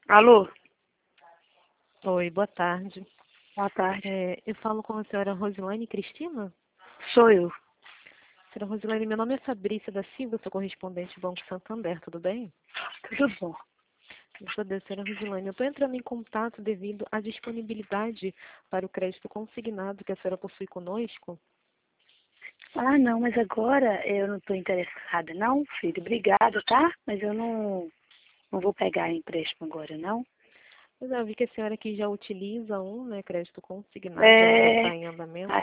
Alô? Oi, boa tarde. Boa tarde. Eu falo com a senhora Rosilane Cristina? Sou eu. Senhora Rosilane, meu nome é Fabrícia da Silva, sou correspondente do Banco Santander, tudo bem? Tudo bom. Graças a Deus, senhora Rosilane. Eu estou entrando em contato devido à disponibilidade para o crédito consignado que a senhora possui conosco. Ah, não, mas agora eu não estou interessada, não, filho. Obrigada, tá? Mas eu não vou pegar empréstimo agora, não. Mas eu vi que a senhora aqui já utiliza né, crédito consignado, já É, está em andamento.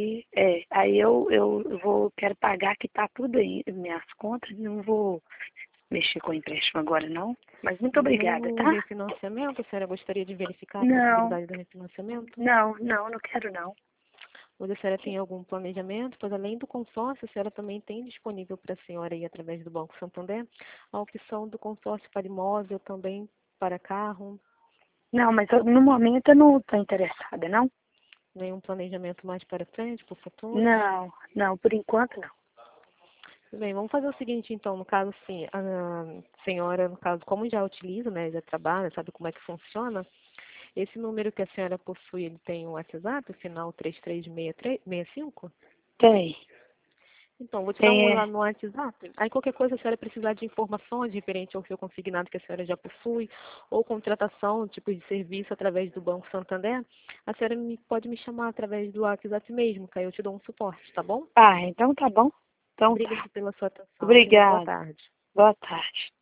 aí eu quero pagar que tá tudo aí, minhas contas, não vou mexer com empréstimo agora, não. Mas muito Nem obrigada, no tá? refinanciamento, a senhora gostaria de verificar a Não, possibilidade do refinanciamento? não quero, não. Ou a senhora tem algum planejamento? Pois além do consórcio, a senhora também tem disponível para a senhora aí através do Banco Santander a opção do consórcio para imóvel, também para carro, Não, mas no momento eu não estou interessada, não. nenhum planejamento mais para frente, para o futuro. Não, por enquanto não. Tudo bem, vamos fazer o seguinte então, no caso sim, a senhora, no caso, como já utiliza, né, já trabalha, sabe como é que funciona, esse número que a senhora possui, ele tem um WhatsApp, final 336365. Tem. Então, vou te dar um oi Tem, lá no WhatsApp. Aí qualquer coisa, se a senhora precisar de informações referente ao seu consignado que a senhora já possui, ou contratação, tipo de serviço através do Banco Santander, a senhora pode me chamar através do WhatsApp mesmo, que aí eu te dou um suporte, tá bom? então tá bom. Então tá. Obrigada pela sua atenção. Tenha uma boa Obrigada. tarde. Boa tarde.